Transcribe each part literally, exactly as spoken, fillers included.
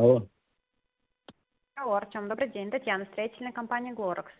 Алло. Алло, Артем, добрый день. Татьяна, строительная компания «Глоракс».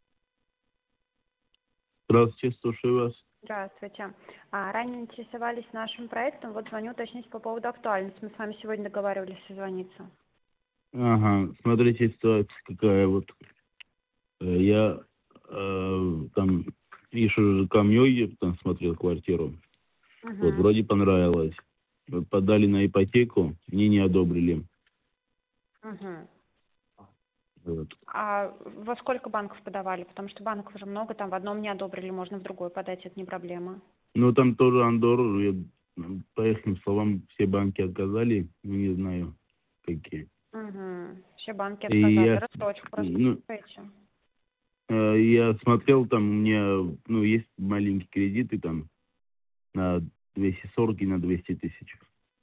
Здравствуйте, слушаю вас. Здравствуйте. А, ранее интересовались нашим проектом. Вот звоню уточнить по поводу актуальности. Мы с вами сегодня договаривались созвониться. Ага, смотрите, ситуация какая вот. Э, Я э, там еще камней там смотрел квартиру. Вот, Угу. вроде понравилось. Вот подали на ипотеку, мне не одобрили. Угу. Вот. А во сколько банков подавали? Потому что банков уже много, там в одном не одобрили, можно в другой подать, это не проблема. Ну, там тоже Андорр, я, ну, по их словам, все банки отказали, ну, не знаю, какие. Угу. Все банки И отказали. я, Рассрочку ну, рассмотрите. э, я смотрел, там у меня, ну, есть маленькие кредиты там на двести сорок и на двести тысяч.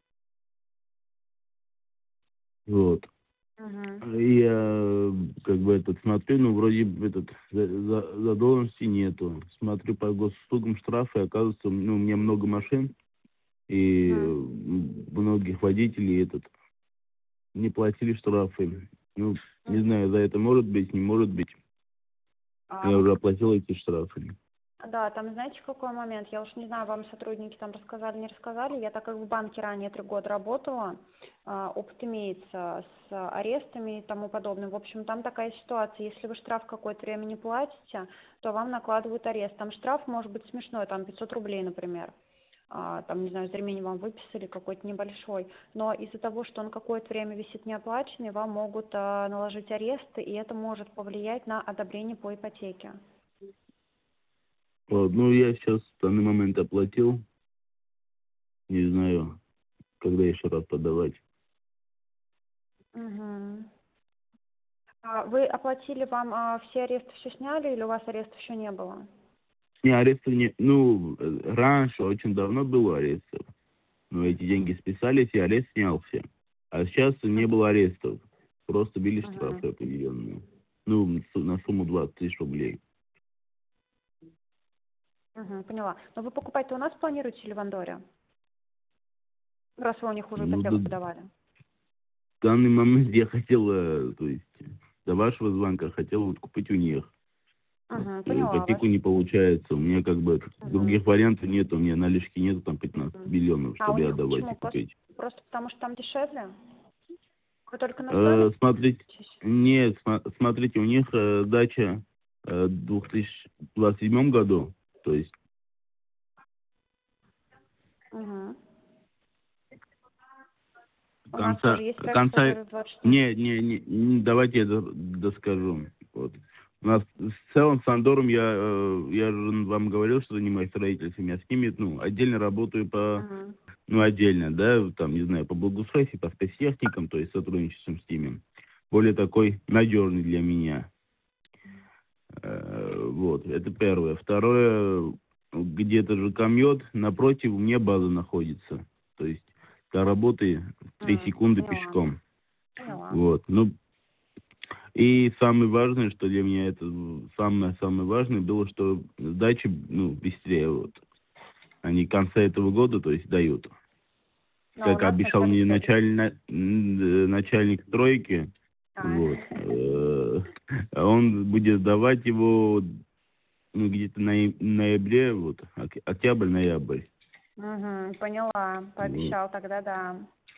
Вот. Угу. И я как бы этот смотрю, ну вроде бы этот за- за- задолженности нету. Смотрю по госуслугам штрафы, оказывается, ну, у меня много машин и Угу. многих водителей этот не платили штрафы. Ну, не Угу. знаю, за это может быть, не может быть. А Я вот. уже оплатил эти штрафы. Да, там знаете, какой момент? Я уж не знаю, вам сотрудники там рассказали, не рассказали. Я так как в банке ранее три года работала, а, опыт имеется с арестами и тому подобное. В общем, там такая ситуация. Если вы штраф какое-то время не платите, то вам накладывают арест. Там штраф может быть смешной, там пятьсот рублей, например. А, там, не знаю, за ремень вам выписали какой-то небольшой. Но из-за того, что он какое-то время висит неоплаченный, вам могут а, наложить аресты, и это может повлиять на одобрение по ипотеке. Вот, ну я сейчас в данный момент оплатил. Не знаю, когда еще раз подавать. Угу. А вы оплатили, вам а, все аресты все сняли или у вас арестов еще не было? Не, арестов не... Ну, э, раньше, очень давно было арестов. Но эти деньги списались, и арест снялся. А сейчас не было арестов. Просто били Угу. штрафы определенные. Ну, с- на сумму двадцать тысяч рублей. Угу, поняла. Но вы покупать-то у нас планируете или в Андоре? Раз вы у них уже Ну, да, ипотеку в подавали. данный момент я хотел, э, то есть, до вашего звонка хотел вот купить у них. Вот, Угу, э, поняла вас. ипотеку не получается. У меня как бы Угу. других вариантов нет. У меня налички нету, там пятнадцать Угу. миллионов, А у чтобы них отдавать и почему? Просто, купить. просто потому что там дешевле? Вы только на Э, стоимость? смотрите, нет, сма- смотрите, у них э, дача э, в две тысячи двадцать седьмом году, то есть Угу. У нас тоже конца, есть проект, конца, который в двадцать шестом. не, не, не, не, давайте я до- доскажу. Вот. У нас в целом с Андором я, э, я же вам говорил, что занимаюсь строительством, я с ними, ну, отдельно работаю по, Угу. ну, отдельно, да, там, не знаю, по благоустройству, по спецтехникам, то есть сотрудничеством с ними. Более такой надежный для меня. Э, Вот, это первое. Второе, где-то же комьет, напротив у меня база находится. То есть до работы три Угу. секунды Поняла. пешком. Поняла. Вот. Ну, и самое важное, что для меня это самое-самое важное было, что сдачи, ну, быстрее, вот. Они к концу этого года, то есть, дают. Но у Как нас обещал вначале мне следующего. начальник, начальник тройки, А. вот, э, он будет давать его, ну, где-то на ноябре, вот, ок- октябрь-ноябрь. Угу, поняла. Вот. Пообещал тогда, да.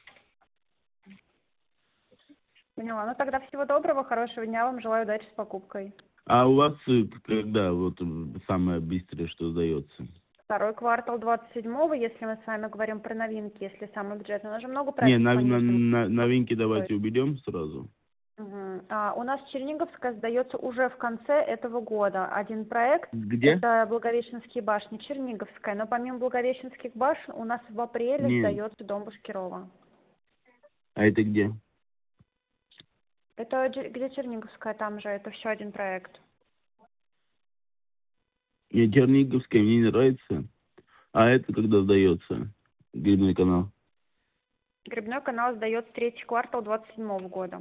Поняла. Ну тогда всего доброго, хорошего дня вам, желаю удачи с покупкой. А у вас э, когда вот э, самое быстрое, что сдается? Второй квартал двадцать седьмого, если мы с вами говорим про новинки, если самый бюджет. У нас же много Не, проектов на, по на, Нижнему. на- новинки давайте уберем сразу. Угу. А, у нас Черниговская сдается уже в конце этого года. Один проект, Где? это Благовещенские башни, Черниговская. Но помимо Благовещенских башен у нас в апреле Не, сдается дом Башкирова. а это где? Это Дже- где Черниговская, там же, это все один проект. Мне Черниговская, мне не нравится. А это когда сдается? Грибной канал. Грибной канал сдается третий квартал двадцать седьмого года.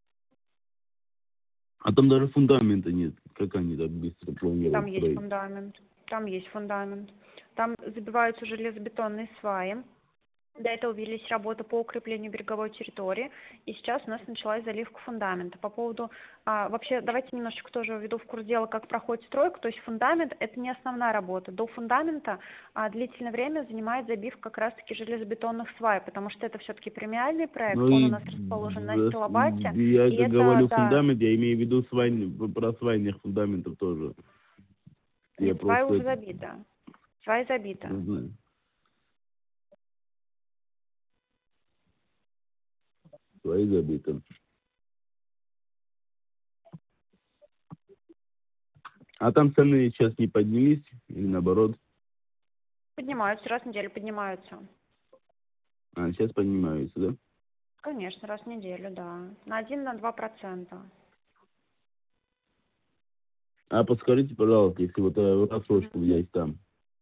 А там даже фундамента нет. Как они так быстро Там планируют есть строить? фундамент. Там есть фундамент. Там забиваются железобетонные сваи. До этого велись работы по укреплению береговой территории, и сейчас у нас началась заливка фундамента. По поводу, а, вообще, давайте немножечко тоже введу в курс дела, как проходит стройка. То есть фундамент – это не основная работа. До фундамента а, длительное время занимает забивка как раз-таки железобетонных свай, потому что это все-таки премиальный проект, Ну он у и нас расположен на в- стилобате, я и как это, говорю да, фундамент, я имею в виду свай, про свайных фундаментов тоже. Я нет, свай просто уже это забита, свай забита. не знаю. Свои забиты. А там цены сейчас не поднялись или наоборот? Поднимаются, раз в неделю поднимаются. А, сейчас поднимаются, да? Конечно, раз в неделю, да. На один-два процента. А подскажите, пожалуйста, если вот э, рассрочку взять там,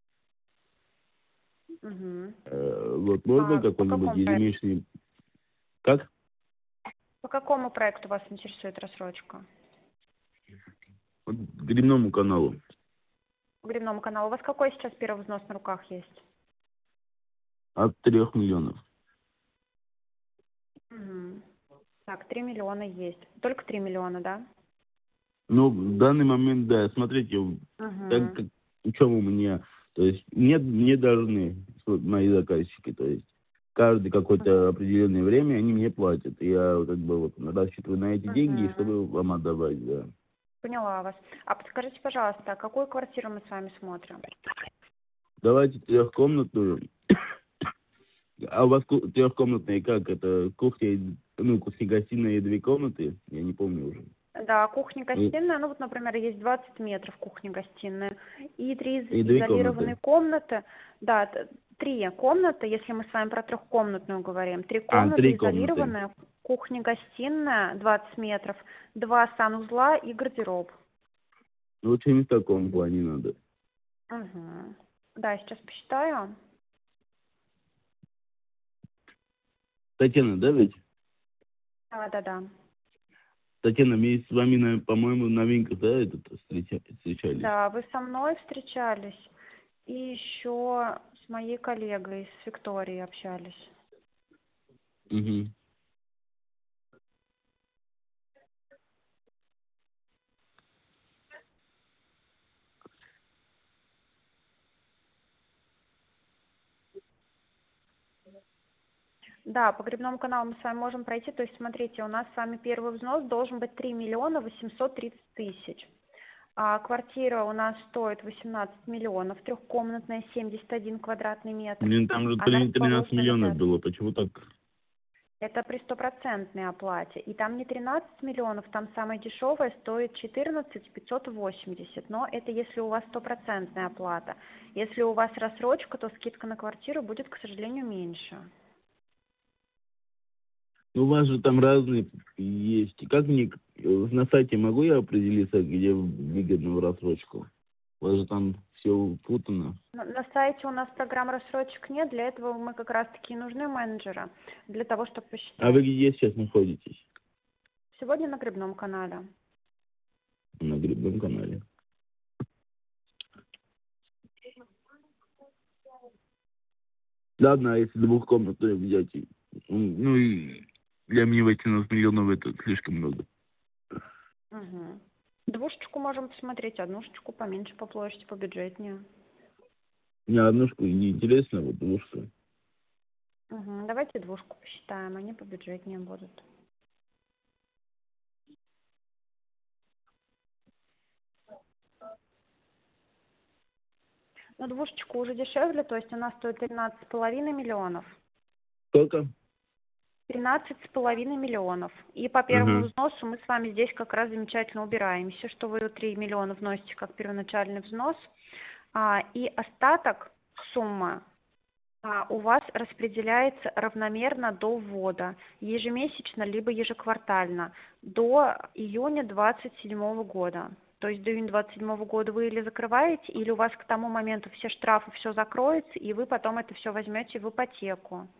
Угу. э, вот можно А по какой-нибудь какому проекту? ежемесячный... Как? По какому проекту вас интересует рассрочка? Вот к грибному каналу. По грибному каналу. У вас какой сейчас первый взнос на руках есть? От трех миллионов. Угу. Так, три миллиона есть. Только три миллиона, да? Ну, в данный момент, да, смотрите, так Угу. как, в чем у меня, то есть мне, мне должны вот мои заказчики, то есть каждое какое-то определенное время они мне платят. И я как бы вот рассчитываю на эти деньги, Угу. чтобы вам отдавать, да. Поняла вас. А подскажите, пожалуйста, а какую квартиру мы с вами смотрим? Давайте трехкомнатную. А у вас ку- трехкомнатная как? Это кухня, и- ну, кухня-гостиная и две комнаты? Я не помню уже. Да, И, кухня-гостиная, ну вот, например, есть двадцать метров кухня-гостиная и три из- и две изолированные комнаты. комнаты. Да, т- три комнаты, если мы с вами про трехкомнатную говорим. Три А, три комнаты комнаты. изолированная, кухня-гостиная двадцать метров, два санузла и гардероб. Лучше не в таком плане надо. Угу. Да, сейчас посчитаю. Татьяна, да ведь? Да, да, да. Татьяна, мы с вами, на- по-моему, на Винках, да, этот, встреча- встречались? Да, вы со мной встречались и еще с моей коллегой, с Викторией общались. Угу. Да, по грибному каналу мы с вами можем пройти. То есть, смотрите, у нас с вами первый взнос должен быть три миллиона восемьсот тридцать тысяч. А квартира у нас стоит восемнадцать миллионов, трехкомнатная, семьдесят один квадратный метр. Блин, там же Она три- тринадцать расположена на миллионов пятом. было, почему так? Это при стопроцентной оплате. И там не тринадцать миллионов, там самая дешевая стоит четырнадцать пятьсот восемьдесят. Но это если у вас стопроцентная оплата. Если у вас рассрочка, то скидка на квартиру будет, к сожалению, меньше. Ну, у вас же там разные есть. И как мне, э, на сайте могу я определиться, где выгодно в рассрочку? У вас же там все путано. На на сайте у нас программ рассрочек нет, для этого мы как раз-таки и нужны менеджера, для того, чтобы А вы посчитать. где сейчас находитесь? Сегодня на грибном канале. На Грибном канале. Ладно, а если двухкомнатную взять, и, м, ну и для меня восемнадцать миллионов это слишком много. Угу. Двушечку можем посмотреть, однушечку поменьше по площади, побюджетнее. Мне однушку не интересно, вот двушку. Угу. Давайте двушку посчитаем, они побюджетнее будут. Но двушечку уже дешевле, то есть она стоит тринадцать с половиной миллионов. Сколько? тринадцать с половиной миллионов. И по первому Ага. взносу мы с вами здесь как раз замечательно убираемся, что вы три миллиона вносите как первоначальный взнос, а, и остаток суммы а, у вас распределяется равномерно до ввода, ежемесячно либо ежеквартально, до июня двадцать седьмого года. То есть до июня двадцать седьмого года вы или закрываете, или у вас к тому моменту все штрафы, все закроется, и вы потом это все возьмете в ипотеку.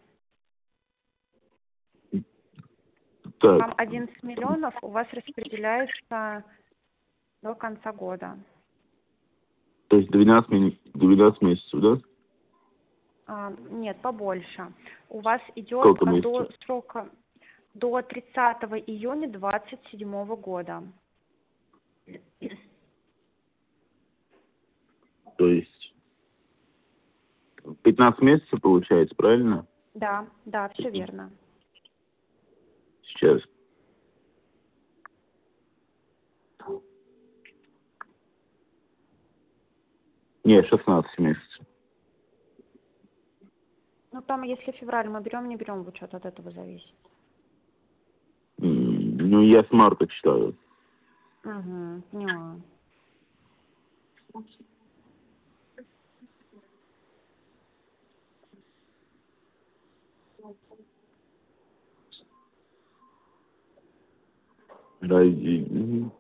Так, Вам одиннадцать миллионов у вас распределяется до конца года. то есть двенадцать, ми- двенадцать месяцев, да? А, нет, побольше. У вас идет Сколько а, до месяцев? срока до тридцатого июня двадцать седьмого года. То есть пятнадцать месяцев получается, правильно? Да, да, все верно. Сейчас. Не, шестнадцать месяцев. Ну, там, если февраль мы берем, не берем в учет, от этого зависит. М, Ну, я с марта читаю. Угу, поняла. Ради...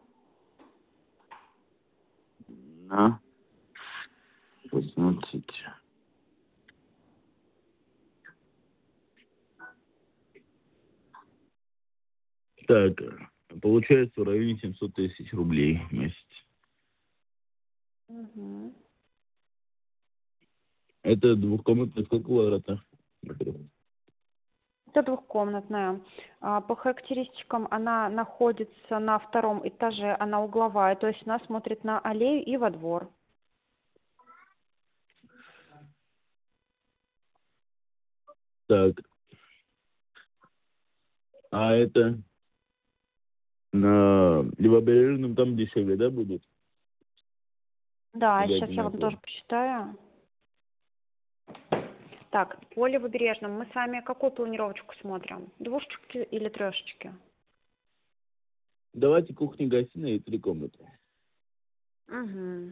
На шестнадцать. Так, получается в районе семьсот тысяч рублей в месяц. Угу. Это двухкомнатная, сколько квадратных метров? Это двухкомнатная. А, По характеристикам она находится на втором этаже, она угловая, то есть она смотрит на аллею и во двор. Так, а это на Левобережном там дешевле, да, будет? Да, Или сейчас я вам одинаково? тоже посчитаю. Так, по Левобережному мы с вами какую планировочку смотрим? Двушечки или трешечки? Давайте кухня-гостиная и три комнаты. Угу.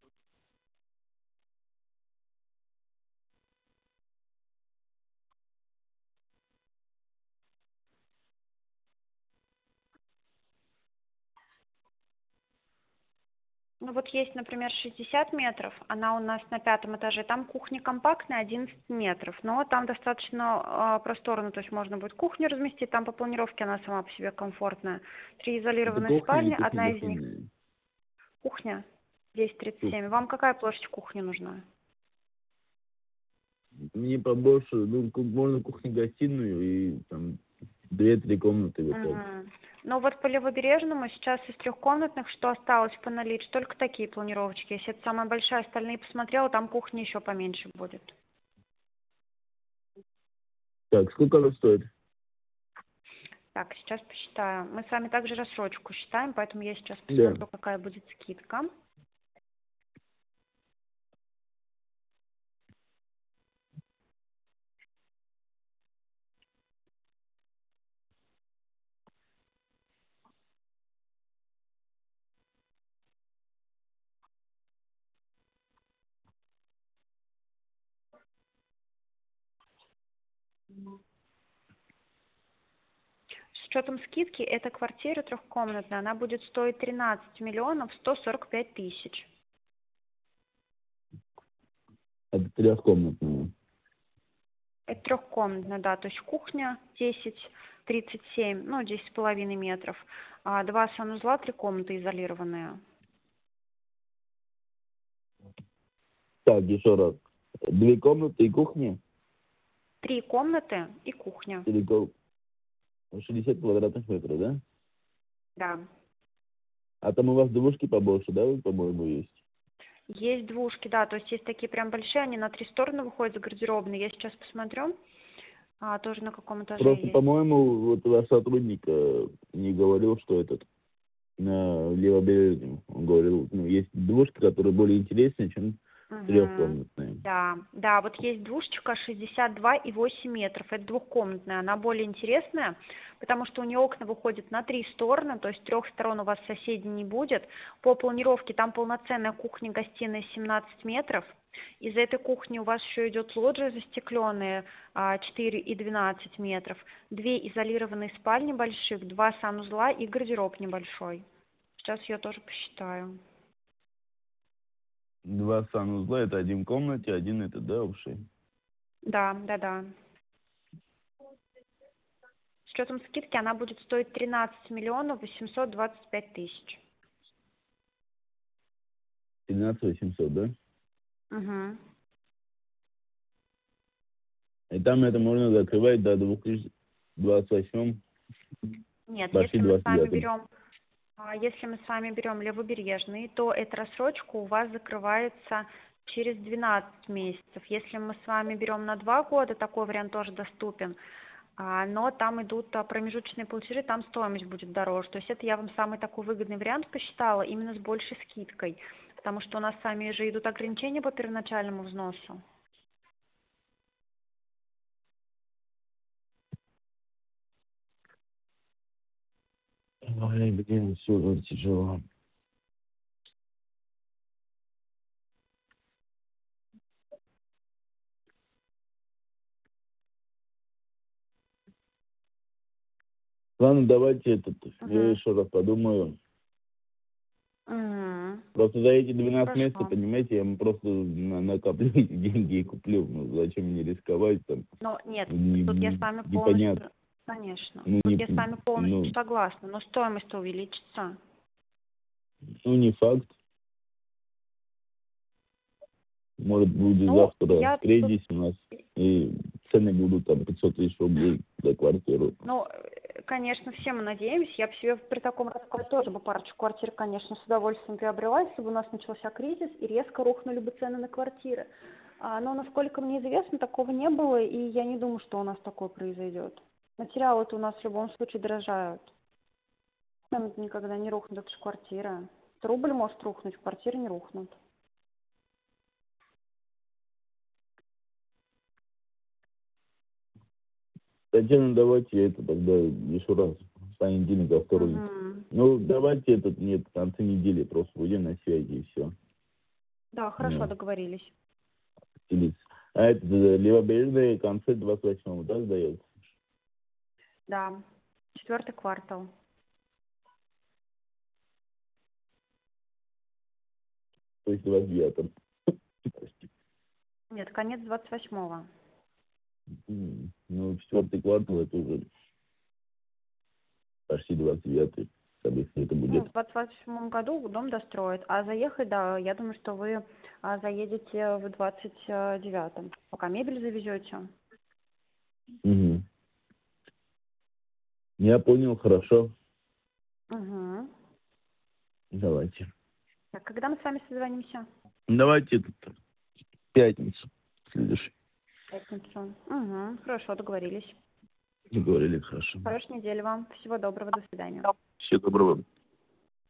Ну вот есть, например, шестьдесят метров, она у нас на пятом этаже, там кухня компактная, одиннадцать метров, но там достаточно э, просторно, то есть можно будет кухню разместить, там по планировке она сама по себе комфортная. Три Это изолированные кухня или спальни, одна из них кухня-гостиная? кухня, десять тридцать семь. Кухня. Вам какая площадь кухни нужна? Мне побольше, ну, ку- можно кухню-гостиную и там две-три комнаты в итоге. Мгм. Ну вот по Левобережному сейчас из трехкомнатных, что осталось по наличию, только такие планировочки. Если это самая большая, остальные посмотрела, там кухня еще поменьше будет. Так, сколько она стоит? Так, сейчас посчитаю. Мы с вами также рассрочку считаем, поэтому я сейчас Да. посмотрю, какая будет скидка. С учетом скидки эта квартира трехкомнатная, она будет стоить тринадцать миллионов сто сорок пять тысяч. Это трехкомнатная. Это трехкомнатная, да, то есть кухня десять тридцать семь, ну, десять с половиной метров, а два санузла, три комнаты изолированные. Так, еще раз. Две комнаты и кухня? Три комнаты и кухня. Или ко- шестьдесят квадратных метров, да? Да. А там у вас двушки побольше, да, по-моему, есть? Есть двушки, да, то есть есть такие прям большие, они на три стороны выходят за гардеробные. Я сейчас посмотрю, а, тоже на каком этаже Просто, есть. по-моему, вот ваш сотрудник э, не говорил, что этот на Левобережном. Он говорил, ну, есть двушки, которые более интереснее, чем Угу. трехкомнатные. Да, да, вот есть двушечка шестьдесят два и восемь метров, это двухкомнатная, она более интересная, потому что у нее окна выходят на три стороны, то есть трех сторон у вас соседей не будет. По планировке там полноценная кухня-гостиная семнадцать метров, из этой кухни у вас еще идет лоджия застекленная четыре и двенадцать метров, две изолированные спальни больших, два санузла и гардероб небольшой. Сейчас я тоже посчитаю. Два санузла, это один в комнате, один это, да, общий? Да, да, да. С учетом скидки она будет стоить тринадцать миллионов восемьсот двадцать пять тысяч. тринадцать восемьсот, да? Угу. И там это можно закрывать до две тысячи двадцать восьмого. Нет, почти если мы с вами двадцать девятого. берем, а, если мы с вами берем Левобережный, то эта рассрочка у вас закрывается через двенадцать месяцев. Если мы с вами берем на два года, такой вариант тоже доступен, а, но там идут а, промежуточные платежи, там стоимость будет дороже. То есть это я вам самый такой выгодный вариант посчитала, именно с большей скидкой, потому что у нас с вами же идут ограничения по первоначальному взносу. Ой, блин, все тяжело. Ладно, давайте этот, Угу. я еще раз подумаю. Угу. Просто за эти двенадцать Хорошо. месяцев, понимаете, я просто на- накоплю эти деньги и куплю. Ну, зачем мне рисковать там? Но нет, Не- тут я не- с вами непонятно. полностью, конечно, Ну, тут не, я с вами полностью ну, согласна, но стоимость увеличится. ну, не факт. Может, будет Ну, завтра я тут, кризис у нас, и цены будут там пятьсот тысяч рублей за квартиру. ну, э, конечно, все мы надеемся, я бы себе при таком раскладе тоже бы парочку квартир, конечно, с удовольствием приобрела, если бы у нас начался кризис и резко рухнули бы цены на квартиры. А, но, насколько мне известно, такого не было, и я не думаю, что у нас такое произойдет. Материалы-то у нас в любом случае дорожают. Там никогда не рухнут, это же квартира. Рубль может рухнуть, квартиры не рухнут. Татьяна, давайте я это тогда еще раз в понедельник, во вторник. Угу. Ну, давайте этот, нет, в конце недели просто будем на связи и все. Да, хорошо, Ну, договорились. телец. А это э, Левобережный концерт двадцать восьмого, да, сдается? Да, четвертый квартал. То есть двадцать девятого. Нет, конец двадцать восьмого. М, Ну, четвертый квартал, это уже почти двадцать девятый. Соответственно, это Ну, будет. в двадцать восьмом году дом достроят, а заехать, да, я думаю, что вы а, заедете в двадцать девятом, пока мебель завезете. Угу. Я понял, хорошо. Угу. Давайте. Так, когда мы с вами созвонимся? Давайте этот, пятницу следующий. В пятницу. Угу, хорошо, договорились. Договорились, хорошо. Хорошей недели вам. Всего доброго, до свидания. Всего доброго.